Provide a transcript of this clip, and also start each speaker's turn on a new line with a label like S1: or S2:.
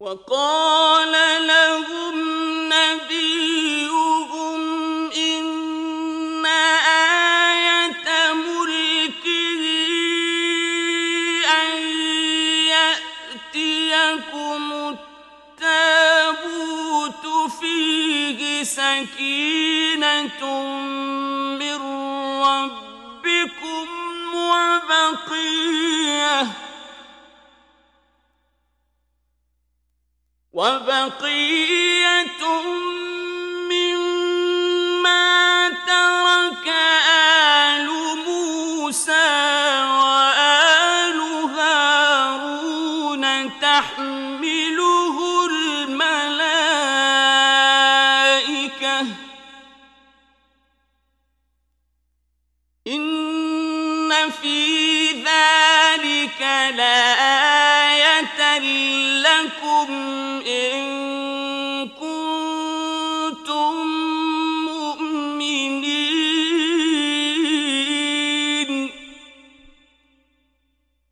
S1: وقال لهم نبيهم إن آية ملكه أن يأتيكم التابوت فيه سكينة من ربكم وبقية مما ترك آل موسى وآل هارون تحمله الملائكة إن في ذلك لآية لكم إن